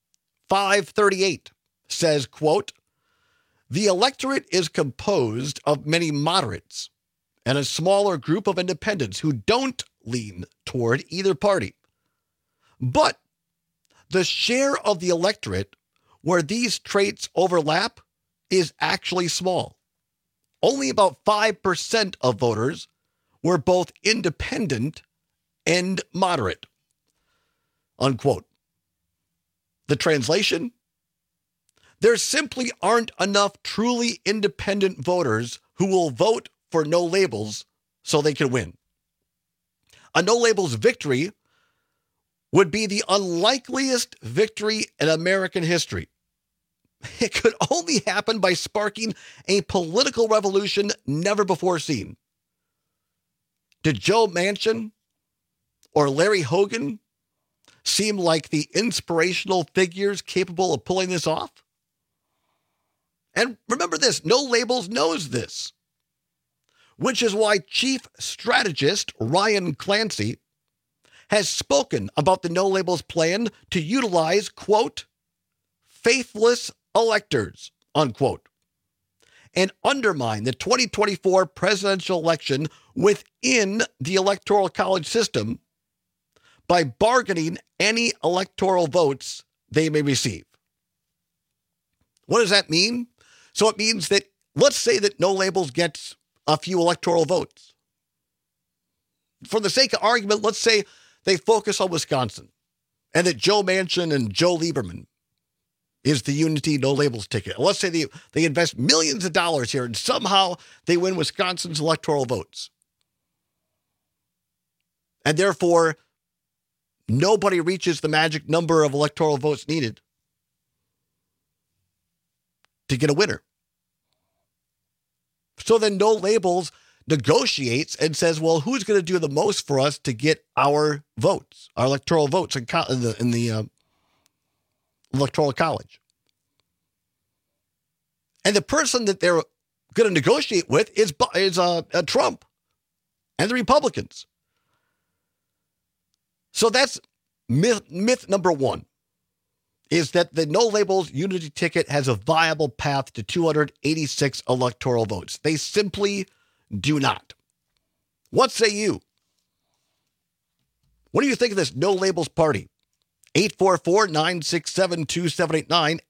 538, says, quote, the electorate is composed of many moderates and a smaller group of independents who don't lean toward either party. But the share of the electorate where these traits overlap is actually small. Only about 5% of voters were both independent and moderate, unquote. The translation? There simply aren't enough truly independent voters who will vote for no labels so they can win. A no labels victory would be the unlikeliest victory in American history. It could only happen by sparking a political revolution never before seen. Did Joe Manchin or Larry Hogan seem like the inspirational figures capable of pulling this off? And remember this, No Labels knows this, which is why Chief Strategist Ryan Clancy has spoken about the No Labels plan to utilize, quote, faithless electors, unquote, and undermine the 2024 presidential election within the Electoral College system by bargaining any electoral votes they may receive. What does that mean? So it means that, let's say that No Labels gets a few electoral votes. For the sake of argument, let's say they focus on Wisconsin and that Joe Manchin and Joe Lieberman is the Unity No Labels ticket. Let's say they invest millions of dollars here and somehow they win Wisconsin's electoral votes. And therefore, nobody reaches the magic number of electoral votes needed to get a winner. So then No Labels negotiates and says, well, who's going to do the most for us to get our votes, our electoral votes in the Electoral College? And the person that they're going to negotiate with is Trump and the Republicans. So that's myth number one, is that the No Labels Unity ticket has a viable path to 286 electoral votes. They simply do not. What say you? What do you think of this No Labels party? 844-967-2789,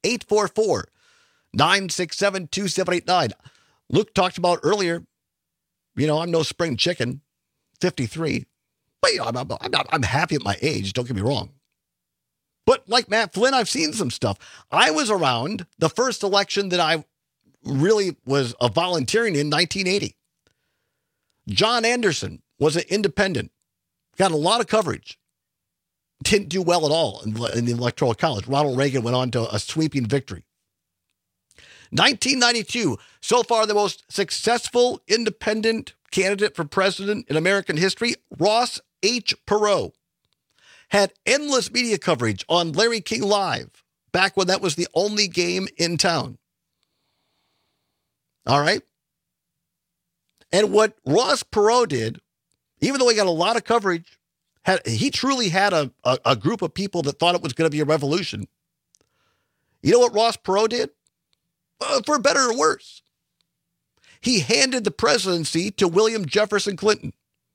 844-967-2789. Luke talked about earlier, I'm no spring chicken, 53. But I'm happy at my age, don't get me wrong. But like Matt Flynn, I've seen some stuff. I was around the first election that I really was volunteering in 1980. John Anderson was an independent, got a lot of coverage, didn't do well at all in the Electoral College. Ronald Reagan went on to a sweeping victory. 1992, so far the most successful independent candidate for president in American history, Ross H. Perot, had endless media coverage on Larry King Live, back when that was the only game in town. All right? And what Ross Perot did, even though he got a lot of coverage, he truly had a group of people that thought it was going to be a revolution. You know what Ross Perot did? For better or worse. He handed the presidency to William Jefferson Clinton.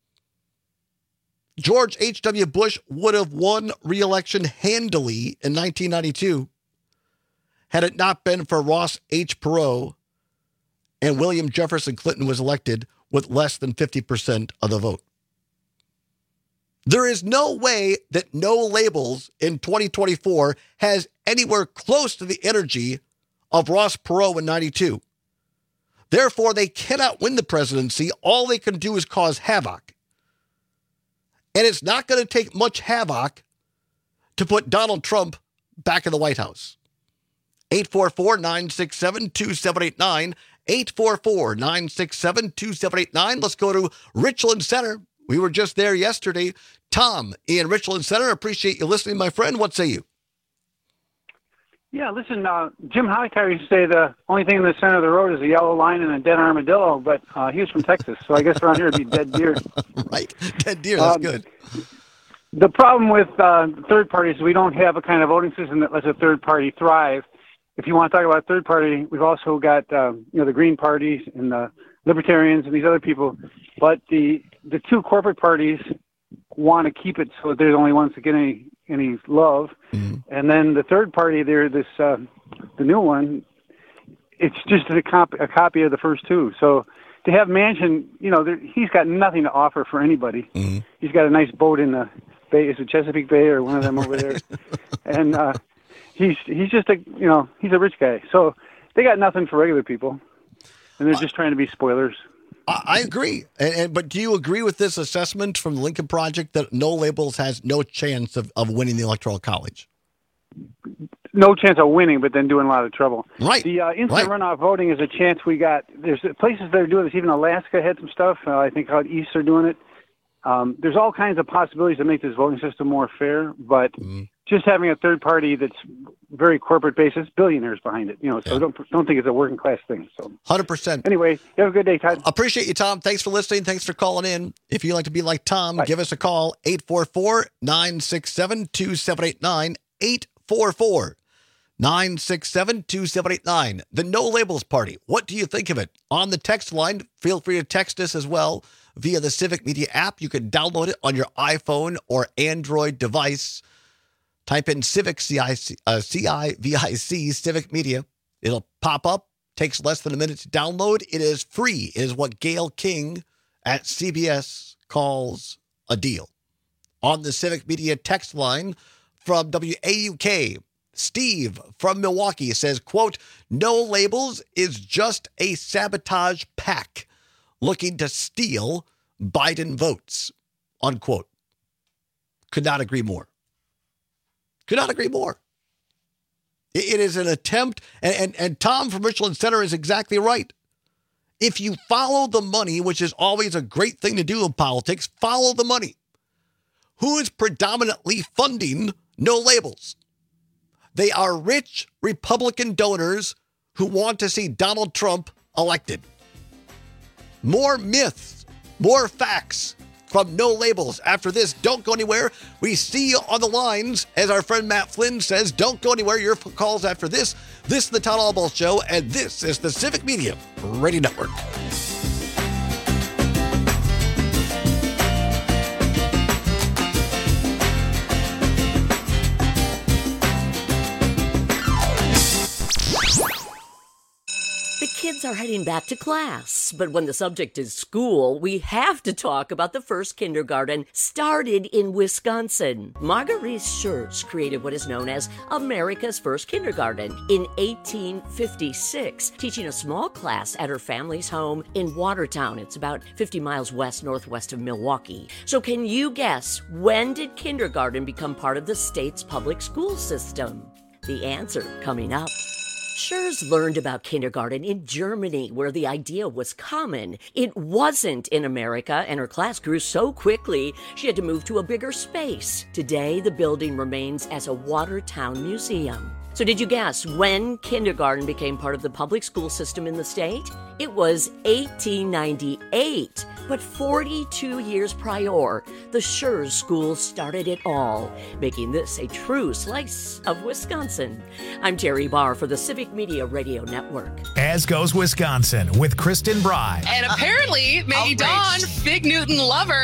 George H.W. Bush would have won re-election handily in 1992 had it not been for Ross H. Perot and William Jefferson Clinton was elected with less than 50% of the vote. There is no way that No Labels in 2024 has anywhere close to the energy of Ross Perot in 92. Therefore, they cannot win the presidency. All they can do is cause havoc. And it's not going to take much havoc to put Donald Trump back in the White House. 844-967-2789. 844-967-2789. Let's go to Richland Center. We were just there yesterday. Tom in Richland Center, appreciate you listening, my friend. What say you? Yeah, listen, Jim Hightower used to say the only thing in the center of the road is a yellow line and a dead armadillo, but he was from Texas, so I guess around here it'd be dead deer. Right, dead deer, that's good. The problem with third parties is we don't have a kind of voting system that lets a third party thrive. If you want to talk about third party, we've also got the Green parties and the Libertarians and these other people, but the two corporate parties want to keep it so that they're the only ones that get any love. Mm-hmm. And then the third party, they're the new one, it's just a copy of the first two. So to have Manchin, he's got nothing to offer for anybody. Mm-hmm. He's got a nice boat in the Bay. Is it Chesapeake Bay or one of them over there? And he's just he's a rich guy. So they got nothing for regular people. And they're just trying to be spoilers. I agree. But do you agree with this assessment from the Lincoln Project that No Labels has no chance of winning the Electoral College? No chance of winning, but then doing a lot of trouble. Right. The instant runoff voting is a chance we got. There's places that are doing this. Even Alaska had some stuff. I think out east are doing it. There's all kinds of possibilities to make this voting system more fair, but just having a third party that's very corporate based, it's billionaires behind it, so don't think it's a working class thing. So 100%. Anyway, you have a good day, Todd. Appreciate you, Tom. Thanks for listening. Thanks for calling in. If you'd like to be like Tom, give us a call, 844-967-2789, 844-967-2789. The No Labels Party. What do you think of it? On the text line, feel free to text us as well via the Civic Media app. You can download it on your iPhone or Android device. Type in Civic, C-I-V-I-C, Civic Media. It'll pop up. Takes less than a minute to download. It is free. It is what Gayle King at CBS calls a deal. On the Civic Media text line from WAUK, Steve from Milwaukee says, quote, No Labels is just a sabotage pack looking to steal Biden votes, unquote. Could not agree more. Could not agree more. It is an attempt, and Tom from Richland Center is exactly right. If you follow the money, which is always a great thing to do in politics, follow the money. Who is predominantly funding No Labels? They are rich Republican donors who want to see Donald Trump elected. More myths, more facts from No Labels. After this, don't go anywhere. We see you on the lines. As our friend Matt Flynn says, don't go anywhere. Your calls after this. This is the Todd Albaugh Show, and this is the Civic Media Radio Network. Kids are heading back to class, but when the subject is school, we have to talk about the first kindergarten started in Wisconsin. Marguerite Schertz created what is known as America's first kindergarten in 1856, teaching a small class at her family's home in Watertown. It's about 50 miles northwest of Milwaukee. So can you guess, when did kindergarten become part of the state's public school system? The answer coming up. Schertz learned about kindergarten in Germany, where the idea was common. It wasn't in America, and her class grew so quickly, she had to move to a bigger space. Today, the building remains as a Watertown museum. So did you guess when kindergarten became part of the public school system in the state? It was 1898. But 42 years prior, the Schertz School started it all, making this a true slice of Wisconsin. I'm Terry Barr for the Civic Media Radio Network. As Goes Wisconsin with Kristen Bry. And apparently, Maggie Dawn, Fig Newton lover,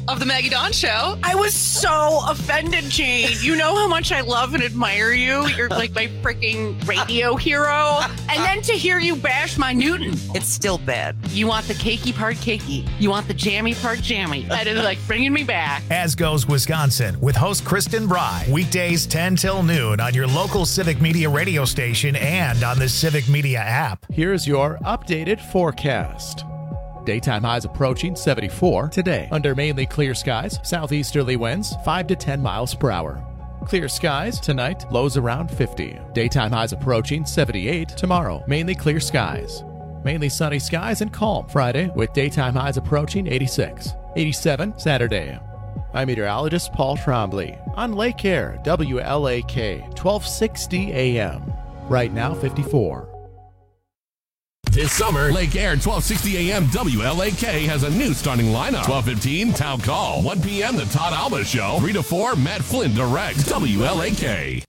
of the Maggie Dawn Show. I was so offended, Jane. You know how much I love and admire you. You're like my freaking radio hero. And then to hear you bash my Newton, it's still bad. You want the cakey part cakey. You want the jammy part jammy. That is like bringing me back. As Goes Wisconsin with host Kristen Bry. Weekdays 10 till noon on your local Civic Media radio station and on the Civic Media app. Here's your updated forecast. Daytime highs approaching 74 today. Under mainly clear skies, southeasterly winds 5 to 10 miles per hour. Clear skies tonight, lows around 50. Daytime highs approaching 78 tomorrow. Mainly clear skies. Mainly sunny skies and calm Friday with daytime highs approaching 86. 87 Saturday. I'm meteorologist Paul Trombley on Lake Air, WLAK, 1260 AM. Right now, 54. This summer, Lake Air 1260 AM WLAK has a new starting lineup. 12:15 Town Call. 1 p.m. The Todd Alba Show. 3 to 4 Matt Flynn Direct. WLAK.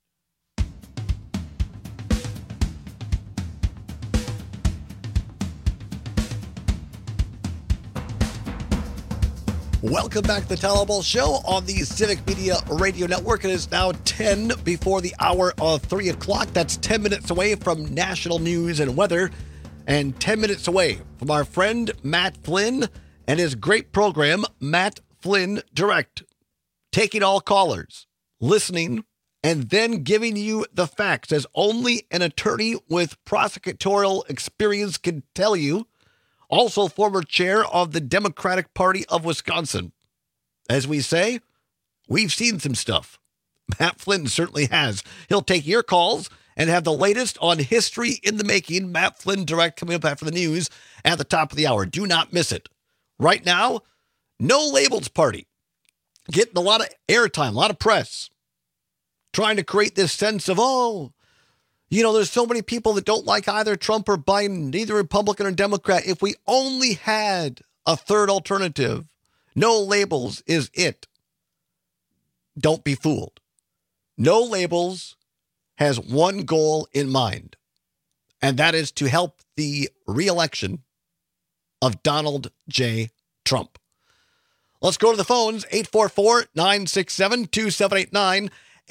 Welcome back to the Todd Show on the Civic Media Radio Network. It is now 10 before the hour of 3 o'clock. That's 10 minutes away from national news and weather, and 10 minutes away from our friend Matt Flynn and his great program, Matt Flynn Direct. Taking all callers, listening, and then giving you the facts as only an attorney with prosecutorial experience can tell you. Also former chair of the Democratic Party of Wisconsin. As we say, we've seen some stuff. Matt Flynn certainly has. He'll take your calls and have the latest on history in the making. Matt Flynn Direct coming up after the news at the top of the hour. Do not miss it. Right now, No Labels Party. Getting a lot of airtime, a lot of press. Trying to create this sense of, there's so many people that don't like either Trump or Biden, neither Republican or Democrat. If we only had a third alternative, No Labels is it. Don't be fooled. No Labels has one goal in mind, and that is to help the re-election of Donald J. Trump. Let's go to the phones, 844-967-2789.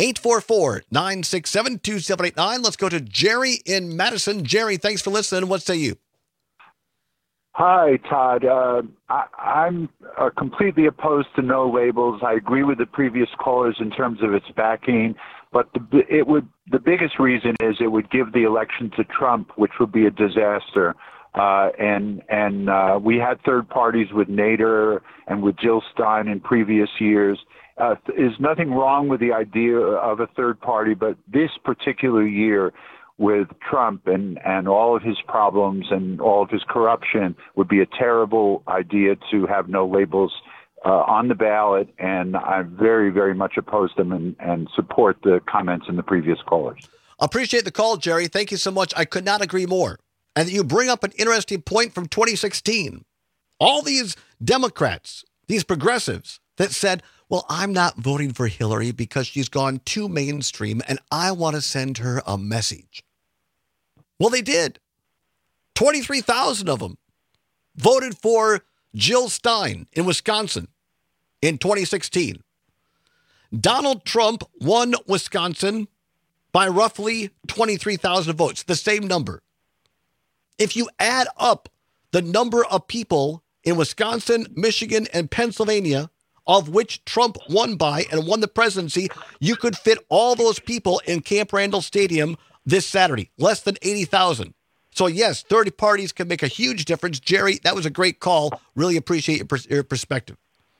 844-967-2789. Let's go to Jerry in Madison. Jerry, thanks for listening. What say you? Hi, Todd. I'm completely opposed to No Labels. I agree with the previous callers in terms of its backing, but the biggest reason is it would give the election to Trump, which would be a disaster. And we had third parties with Nader and with Jill Stein in previous years. There's nothing wrong with the idea of a third party, but this particular year with Trump and all of his problems and all of his corruption would be a terrible idea to have No Labels on the ballot, and I very, very much oppose them and support the comments in the previous callers. Appreciate the call, Jerry. Thank you so much. I could not agree more. And you bring up an interesting point from 2016. All these Democrats, these progressives that said, well, I'm not voting for Hillary because she's gone too mainstream and I want to send her a message. Well, they did. 23,000 of them voted for Jill Stein in Wisconsin in 2016. Donald Trump won Wisconsin by roughly 23,000 votes, the same number. If you add up the number of people in Wisconsin, Michigan, and Pennsylvania of which Trump won by and won the presidency, you could fit all those people in Camp Randall Stadium this Saturday, less than 80,000. So yes, 30 parties can make a huge difference. Jerry, that was a great call. Really appreciate your perspective.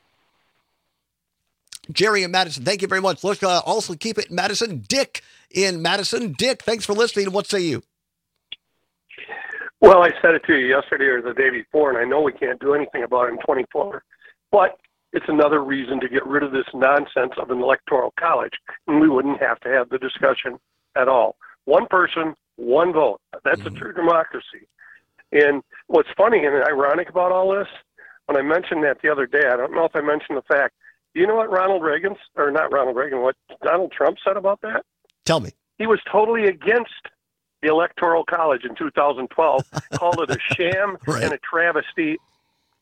Jerry in Madison, thank you very much. Let's also keep it in Madison. Dick in Madison. Dick, thanks for listening. What say you? Well, I said it to you yesterday or the day before, and I know we can't do anything about it in 24, but it's another reason to get rid of this nonsense of an electoral college, and we wouldn't have to have the discussion at all. One person, one vote. That's a true democracy. And what's funny and ironic about all this, when I mentioned that the other day, I don't know if I mentioned the fact, do you know what what Donald Trump said about that? Tell me. He was totally against the Electoral College in 2012, called it a sham and a travesty.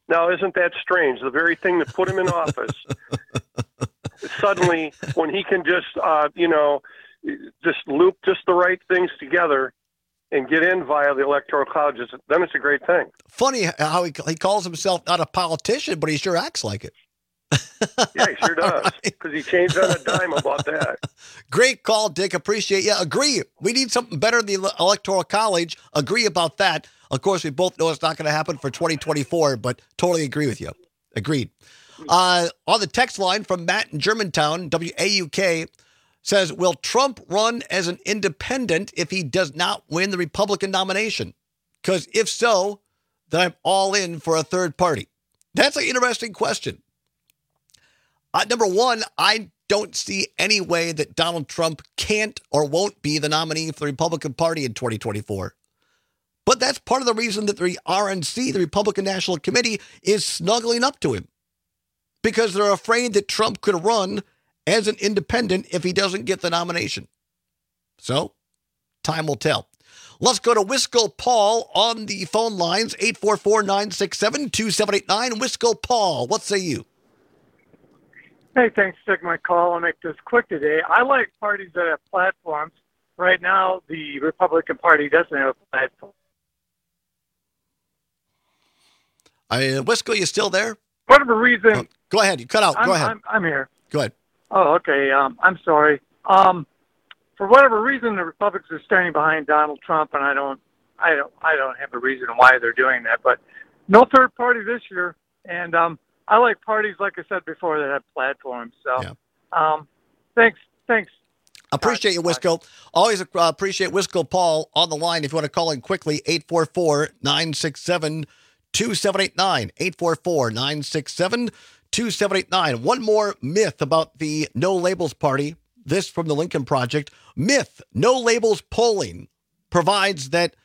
Now, isn't that strange? The very thing that put him in office, suddenly, when he can just, just loop just the right things together and get in via the electoral colleges, then it's a great thing. Funny how he calls himself not a politician, but he sure acts like it. Yeah, he sure does, because he changed on a dime about that. Great call, Dick. Appreciate you. Agree. We need something better than the Electoral College. Agree about that. Of course, we both know it's not going to happen for 2024, but totally agree with you. Agreed. On the text line from Matt in Germantown, WAUK, says, will Trump run as an independent if he does not win the Republican nomination? Because if so, then I'm all in for a third party. That's an interesting question. Number one, I don't see any way that Donald Trump can't or won't be the nominee for the Republican Party in 2024. But that's part of the reason that the RNC, the Republican National Committee, is snuggling up to him. Because they're afraid that Trump could run as an independent if he doesn't get the nomination. So, time will tell. Let's go to Wisco Paul on the phone lines, 844-967-2789. Wisco Paul, what say you? Hey, thanks for taking my call. I'll make this quick today. I like parties that have platforms. Right now, the Republican Party doesn't have a platform. Wisco, you still there? Whatever reason. Oh, go ahead. You cut out. Go ahead. I'm here. Go ahead. Oh, okay. I'm sorry. For whatever reason, the Republicans are standing behind Donald Trump, and I don't have a reason why they're doing that. But no third party this year, and I like parties, like I said before, that have platforms. So, thanks. Appreciate you, Wisco. Always appreciate Wisco Paul on the line. If you want to call in quickly, 844-967-2789. 844-967-2789. One more myth about the No Labels Party. This from the Lincoln Project. Myth: No Labels polling proves that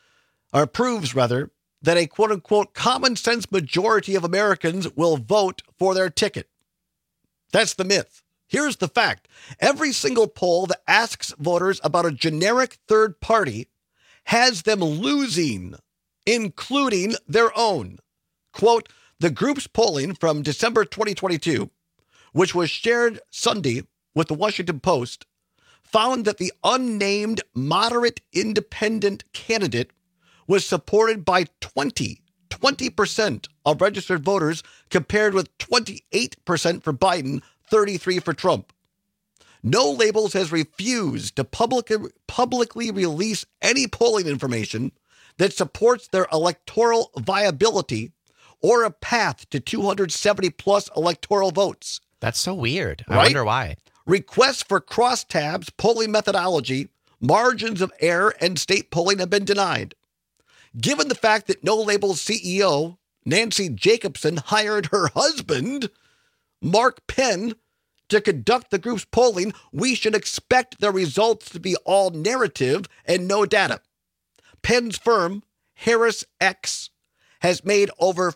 a quote-unquote common sense majority of Americans will vote for their ticket. That's the myth. Here's the fact. Every single poll that asks voters about a generic third party has them losing, including their own. Quote, the group's polling from December 2022, which was shared Sunday with the Washington Post, found that the unnamed moderate independent candidate was supported by 20% of registered voters, compared with 28% for Biden, 33% for Trump. No Labels has refused to publicly release any polling information that supports their electoral viability or a path to 270-plus electoral votes. That's so weird. Right? I wonder why. Requests for crosstabs, polling methodology, margins of error, and state polling have been denied. Given the fact that No Labels CEO Nancy Jacobson hired her husband, Mark Penn, to conduct the group's polling, we should expect the results to be all narrative and no data. Penn's firm, Harris X, has made over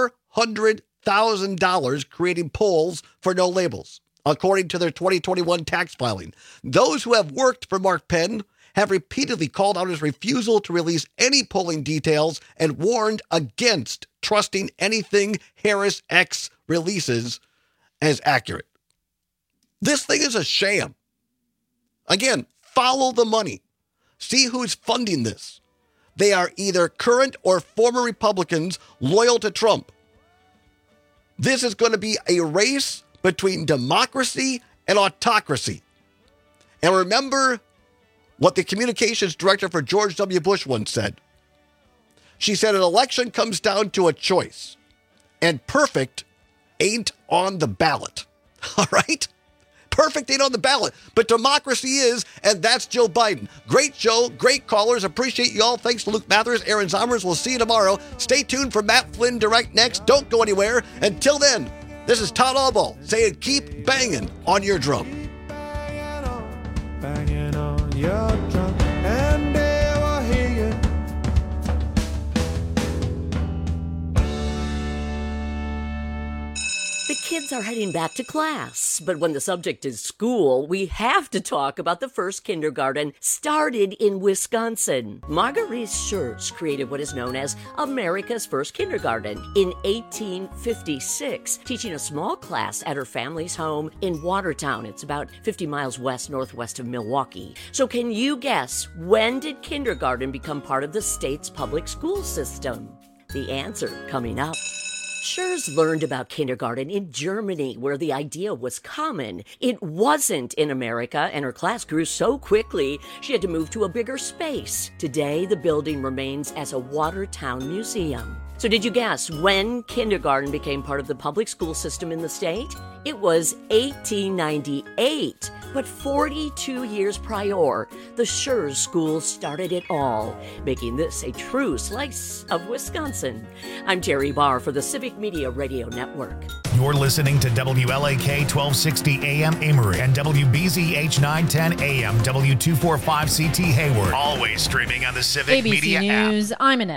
$400,000 creating polls for No Labels, according to their 2021 tax filing. Those who have worked for Mark Penn have repeatedly called out his refusal to release any polling details and warned against trusting anything Harris X releases as accurate. This thing is a sham. Again, follow the money. See who's funding this. They are either current or former Republicans loyal to Trump. This is going to be a race between democracy and autocracy. And remember what the communications director for George W. Bush once said. She said an election comes down to a choice, and perfect ain't on the ballot. All right? Perfect ain't on the ballot, but democracy is, and that's Joe Biden. Great show, great callers. Appreciate you all. Thanks to Luke Mathers, Aaron Zomers. We'll see you tomorrow. Stay tuned for Matt Flynn Direct next. Don't go anywhere. Until then, this is Todd Albaugh saying keep banging on your drum. Banging on your drum, and they will hear you. The Kids are heading back to class, but when the subject is school, we have to talk about the first kindergarten started in Wisconsin. Marguerite Schertz created what is known as America's first kindergarten in 1856, teaching a small class at her family's home in Watertown. It's about 50 miles northwest of Milwaukee. So can you guess, when did kindergarten become part of the state's public school system? The answer coming up. Schertz learned about kindergarten in Germany, where the idea was common. It wasn't in America, and her class grew so quickly, she had to move to a bigger space. Today, the building remains as a Watertown museum. So did you guess when kindergarten became part of the public school system in the state? It was 1898. But 42 years prior, the Schertz School started it all, making this a true slice of Wisconsin. I'm Terry Barr for the Civic Media Radio Network. You're listening to WLAK 1260 AM Amory and WBZH 910 AM W245CT Hayward. Always streaming on the Civic ABC Media app. News, I'm Inez.